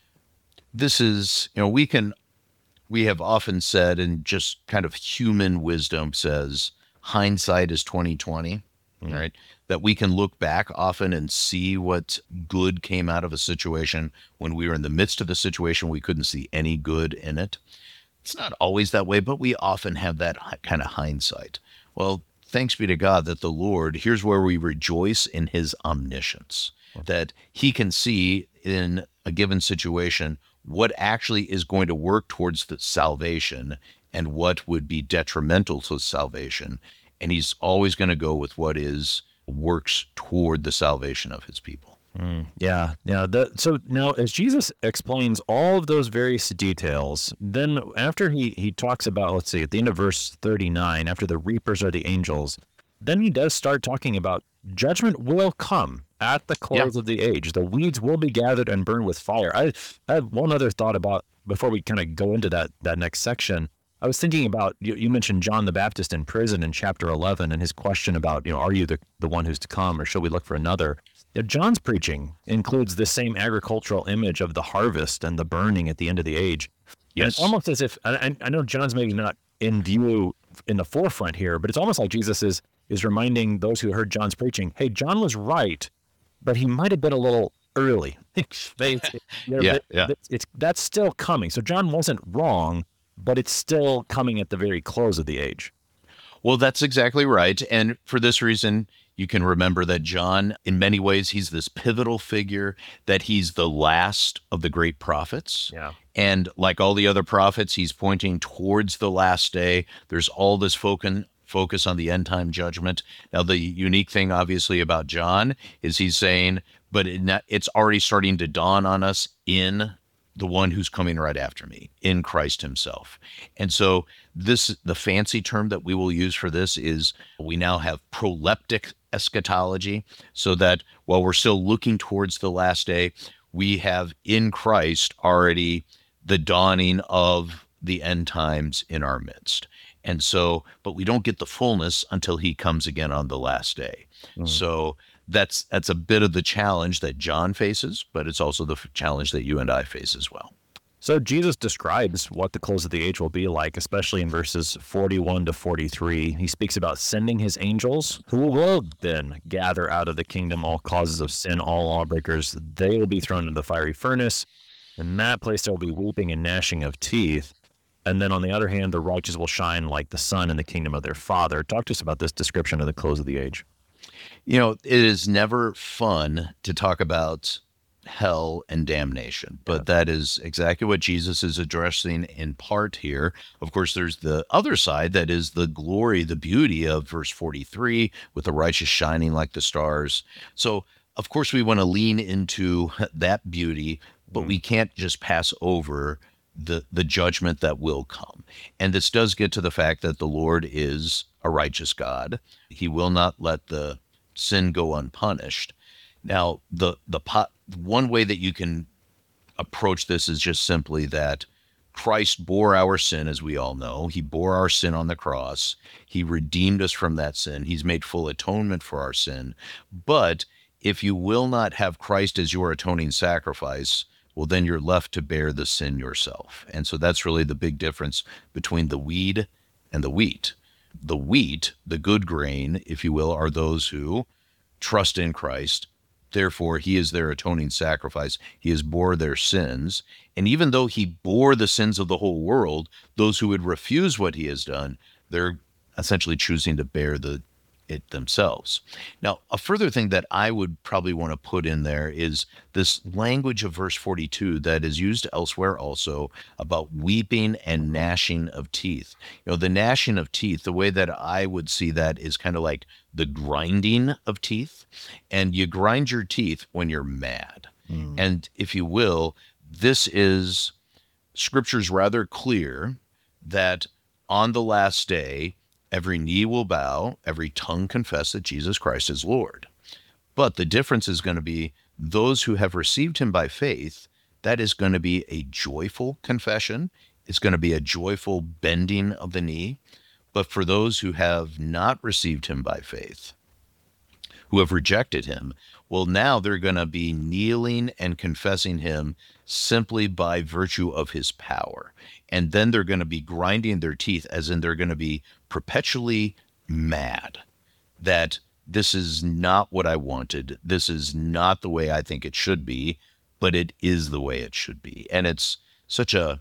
this is, you know, we can, we have often said, and just kind of human wisdom says, hindsight is twenty twenty, Mhm. right? That we can look back often and see what good came out of a situation when we were in the midst of the situation, we couldn't see any good in it. It's not always that way, but we often have that hi- kind of hindsight. Well, thanks be to God that the Lord, here's where we rejoice in his omniscience, that he can see in a given situation what actually is going to work towards the salvation and what would be detrimental to salvation. And he's always going to go with what is works toward the salvation of his people. Mm, yeah, yeah. The, so now, as Jesus explains all of those various details, then after he he talks about, let's see, at the end of verse thirty-nine, after the reapers are the angels, then he does start talking about judgment will come at the close of the age. The weeds will be gathered and burned with fire. I, I had one other thought about before we kind of go into that that next section. I was thinking about, you, you mentioned John the Baptist in prison in chapter eleven and his question about, you know, are you the, the one who's to come or shall we look for another? You know, John's preaching includes the same agricultural image of the harvest and the burning at the end of the age. And Yes. it's almost as if, I, I know John's maybe not in view in the forefront here, but it's almost like Jesus is is reminding those who heard John's preaching, hey, John was right, but he might have been a little early. They- you know, Yeah, that- yeah. that- It's, that's still coming. So John wasn't wrong, but it's still coming at the very close of the age. Well, that's exactly right. And for this reason, you can remember that John, in many ways, he's this pivotal figure, that he's the last of the great prophets. Yeah. And like all the other prophets, he's pointing towards the last day. There's all this focus focus on the end time judgment. Now, the unique thing, obviously, about John is he's saying, but it not, it's already starting to dawn on us in the one who's coming right after me, in Christ himself. And so this, the fancy term that we will use for this is we now have proleptic eschatology, so that while we're still looking towards the last day, we have in Christ already the dawning of the end times in our midst. And so, but we don't get the fullness until he comes again on the last day. Mm. So that's that's a bit of the challenge that John faces, but it's also the f- challenge that you and I face as well. So Jesus describes what the close of the age will be like, especially in verses forty-one to forty-three. He speaks about sending his angels, who will then gather out of the kingdom all causes of sin, all lawbreakers. They will be thrown into the fiery furnace. In that place there will be weeping and gnashing of teeth. And then on the other hand, the righteous will shine like the sun in the kingdom of their Father. Talk to us about this description of the close of the age. You know, it is never fun to talk about hell and damnation, but yeah. That is exactly what Jesus is addressing in part here. Of course, there's the other side that is the glory, the beauty of verse forty-three, with the righteous shining like the stars. So, of course, we want to lean into that beauty, but mm. we can't just pass over the the judgment that will come. And this does get to the fact that the Lord is a righteous God. He will not let the sin go unpunished. Now, the the pot, one way that you can approach this is just simply that Christ bore our sin, as we all know. He bore our sin on the cross. He redeemed us from that sin. He's made full atonement for our sin. But if you will not have Christ as your atoning sacrifice, well, then you're left to bear the sin yourself. And so that's really the big difference between the weed and the wheat. The wheat, the good grain, if you will, are those who trust in Christ. Therefore, he is their atoning sacrifice. He has bore their sins. And even though he bore the sins of the whole world, those who would refuse what he has done, they're essentially choosing to bear the it themselves. Now, a further thing that I would probably want to put in there is this language of verse forty-two that is used elsewhere also about weeping and gnashing of teeth. You know, the gnashing of teeth, the way that I would see that is kind of like the grinding of teeth. And you grind your teeth when you're mad. Mm. And if you will, this is Scripture's rather clear that on the last day, every knee will bow, every tongue confess that Jesus Christ is Lord. But the difference is going to be those who have received him by faith, that is going to be a joyful confession. It's going to be a joyful bending of the knee. But for those who have not received him by faith, who have rejected him, well, now they're going to be kneeling and confessing him simply by virtue of his power. And then they're going to be grinding their teeth, as in they're going to be perpetually mad that this is not what I wanted. This is not the way I think it should be, but it is the way it should be. And it's such a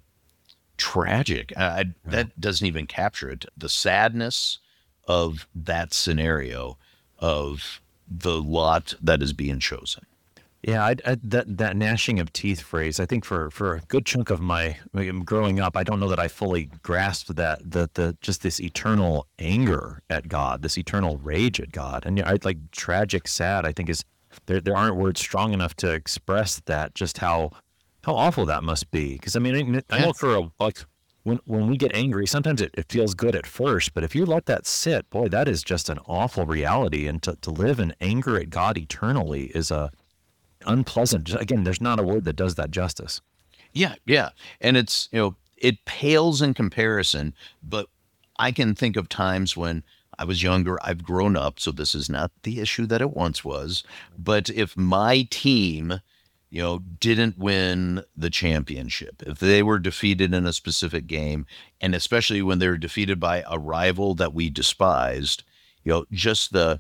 tragic, I, that doesn't even capture it. The sadness of that scenario of the lot that is being chosen. Yeah, I, I, that that gnashing of teeth phrase, I think for, for a good chunk of my growing up, I don't know that I fully grasped that, that the just this eternal anger at God, this eternal rage at God. And I like tragic, sad, I think is, there there aren't words strong enough to express that, just how how awful that must be. Because I mean, I know for a, like, when when we get angry, sometimes it, it feels good at first, but if you let that sit, boy, that is just an awful reality. And to, to live in anger at God eternally is a unpleasant. Again, there's not a word that does that justice. Yeah, yeah. And it's, you know, it pales in comparison, but I can think of times when I was younger, I've grown up, so this is not the issue that it once was. But if my team, you know, didn't win the championship, if they were defeated in a specific game, and especially when they were defeated by a rival that we despised, you know, just the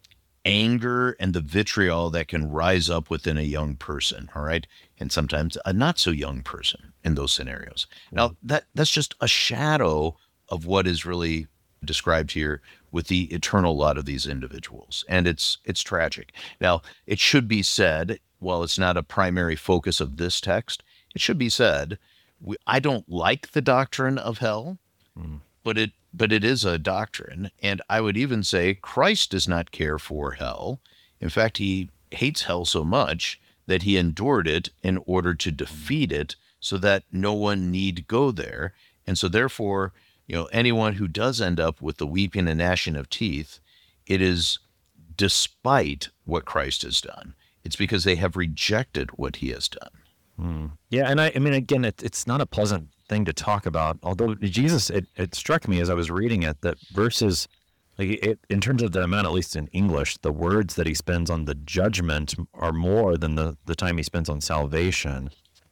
anger and the vitriol that can rise up within a young person, all right? And sometimes a not so young person in those scenarios. Now, that that's just a shadow of what is really described here with the eternal lot of these individuals. And it's it's tragic. Now, it should be said, while it's not a primary focus of this text, it should be said, we, I don't like the doctrine of hell, mm. but it But it is a doctrine, and I would even say Christ does not care for hell. In fact, he hates hell so much that he endured it in order to defeat it so that no one need go there. And so therefore, you know, anyone who does end up with the weeping and gnashing of teeth, it is despite what Christ has done. It's because they have rejected what he has done. Mm. Yeah, and I, I mean, again, it, it's not a pleasant thing to talk about. Although Jesus, it, it struck me as I was reading it that verses, like it, in terms of the amount, at least in English, the words that he spends on the judgment are more than the, the time he spends on salvation.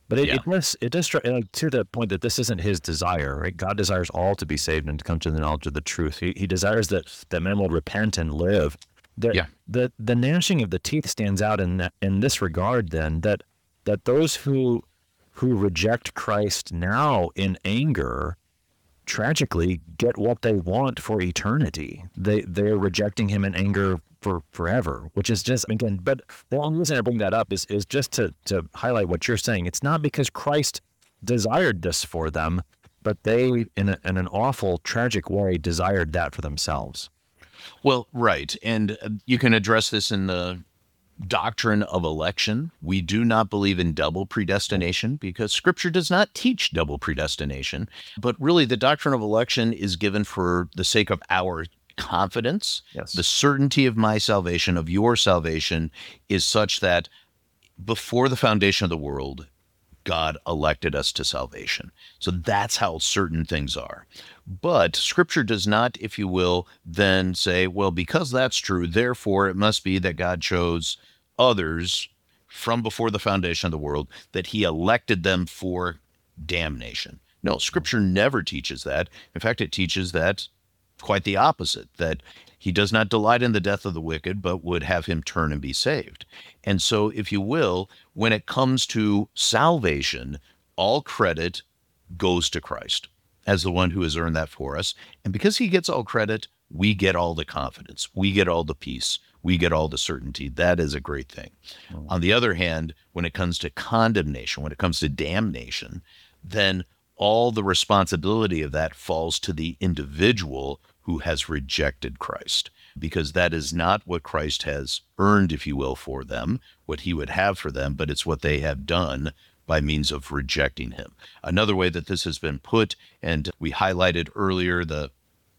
But it, Yeah. it does, it does, try- uh, to the point that this isn't his desire, right? God desires all to be saved and to come to the knowledge of the truth. He, he desires that, that men will repent and live. The, Yeah. the, the gnashing of the teeth stands out in that, in this regard, then, that, that those who, who reject Christ now in anger, tragically get what they want for eternity. They, they're rejecting him in anger for forever, which is just, again, but the only reason I bring that up is, is just to, to highlight what you're saying. It's not because Christ desired this for them, but they, in, a, in an awful, tragic way, desired that for themselves. Well, right. And uh, you can address this in the doctrine of election. We do not believe in double predestination because Scripture does not teach double predestination. But really, the doctrine of election is given for the sake of our confidence. Yes. The certainty of my salvation, of your salvation, is such that before the foundation of the world, God elected us to salvation. So that's how certain things are. But Scripture does not, if you will, then say, well, because that's true, therefore it must be that God chose others from before the foundation of the world, that he elected them for damnation. No, Scripture never teaches that. In fact, it teaches that quite the opposite, that he does not delight in the death of the wicked, but would have him turn and be saved. And so, if you will, when it comes to salvation, all credit goes to Christ as the one who has earned that for us. And because he gets all credit, we get all the confidence, we get all the peace, we get all the certainty. That is a great thing. Mm. On the other hand, when it comes to condemnation, when it comes to damnation, then all the responsibility of that falls to the individual who has rejected Christ, because that is not what Christ has earned, if you will, for them, what he would have for them, but it's what they have done by means of rejecting him. Another way that this has been put, and we highlighted earlier the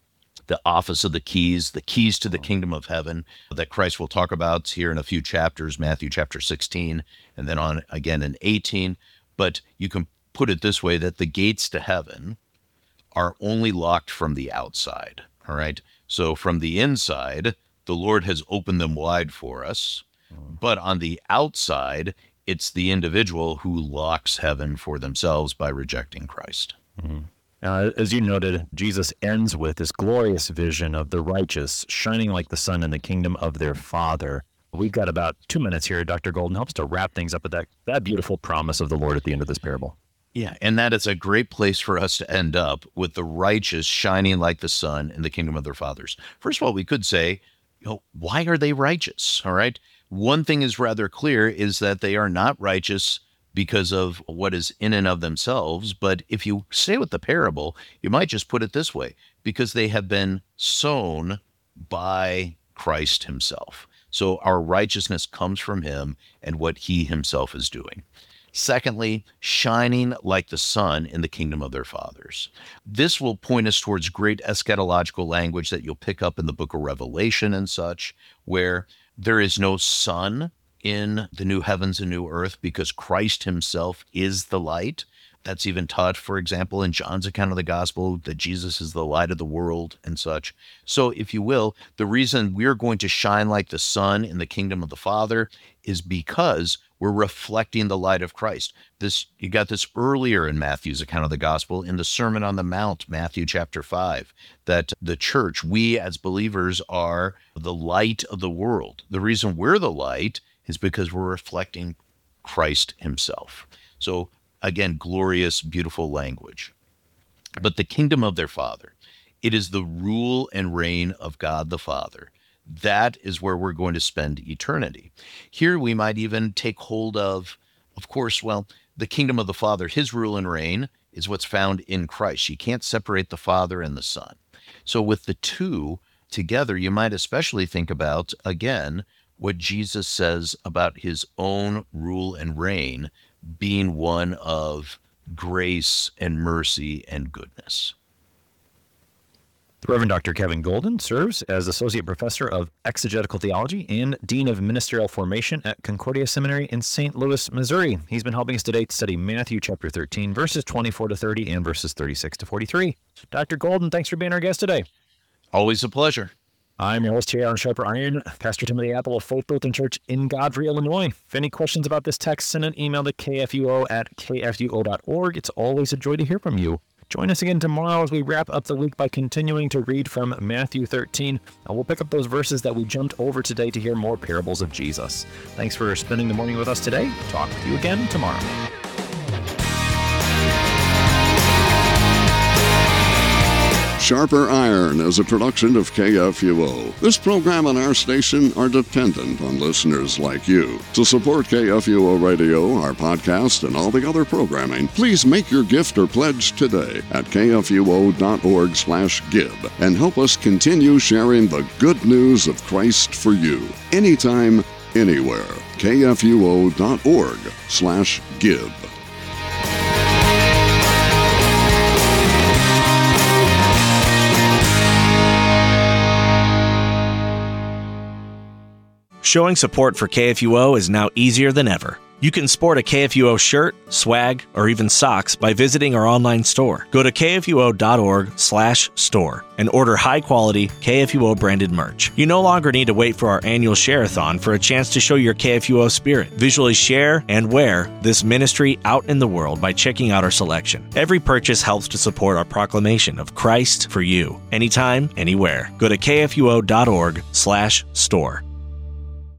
the office of the keys, the keys to the kingdom of heaven that Christ will talk about here in a few chapters, Matthew chapter sixteen, and then on again in eighteen. But you can put it this way, that the gates to heaven are only locked from the outside, all right? So from the inside, the Lord has opened them wide for us, but on the outside, it's the individual who locks heaven for themselves by rejecting Christ. Mm-hmm. Uh, as you noted, Jesus ends with this glorious vision of the righteous shining like the sun in the kingdom of their Father. We've got about two minutes here. Doctor Golden helps to wrap things up with that, that beautiful promise of the Lord at the end of this parable. Yeah, and that is a great place for us to end up, with the righteous shining like the sun in the kingdom of their fathers. First of all, we could say, you know, why are they righteous? All right. One thing is rather clear, is that they are not righteous because of what is in and of themselves. But if you stay with the parable, you might just put it this way, because they have been sown by Christ himself. So our righteousness comes from him and what he himself is doing. Secondly, shining like the sun in the kingdom of their fathers. This will point us towards great eschatological language that you'll pick up in the book of Revelation and such, where there is no sun in the new heavens and new earth because Christ himself is the light. That's even taught, for example, in John's account of the gospel, that Jesus is the light of the world and such. So, if you will, the reason we're going to shine like the sun in the kingdom of the Father is because we're reflecting the light of Christ. This, you got this earlier in Matthew's account of the gospel, in the Sermon on the Mount, Matthew chapter five, that the church, we as believers, are the light of the world. The reason we're the light is because we're reflecting Christ himself. So, again, glorious, beautiful language. But the kingdom of their Father, it is the rule and reign of God the Father. That is where we're going to spend eternity. Here we might even take hold of, of course, well, the kingdom of the Father, his rule and reign is what's found in Christ. You can't separate the Father and the Son. So with the two together, you might especially think about, again, what Jesus says about his own rule and reign being one of grace and mercy and goodness. The Reverend Doctor Kevin Golden serves as Associate Professor of Exegetical Theology and Dean of Ministerial Formation at Concordia Seminary in Saint Louis, Missouri. He's been helping us today to study Matthew chapter thirteen, verses twenty-four to thirty and verses thirty-six to forty-three. Doctor Golden, thanks for being our guest today. Always a pleasure. I'm your host here on Sharper Iron, Pastor Timothy Apple of Faith Lutheran Church in Godfrey, Illinois. If any questions about this text, send an email to k f u o at k f u o dot org. It's always a joy to hear from you. Join us again tomorrow as we wrap up the week by continuing to read from Matthew thirteen, and we'll pick up those verses that we jumped over today to hear more parables of Jesus. Thanks for spending the morning with us today. Talk with you again tomorrow. Sharper Iron is a production of K F U O. This program and our station are dependent on listeners like you. To support K F U O Radio, our podcast, and all the other programming, please make your gift or pledge today at k f u o dot org slash give and help us continue sharing the good news of Christ for you. Anytime, anywhere. k f u o dot org slash give. Showing support for K F U O is now easier than ever. You can sport a K F U O shirt, swag, or even socks by visiting our online store. Go to k f u o dot org slash store and order high-quality K F U O branded merch. You no longer need to wait for our annual share-a-thon for a chance to show your K F U O spirit. Visually share and wear this ministry out in the world by checking out our selection. Every purchase helps to support our proclamation of Christ for you, anytime, anywhere. Go to k f u o dot org slash store.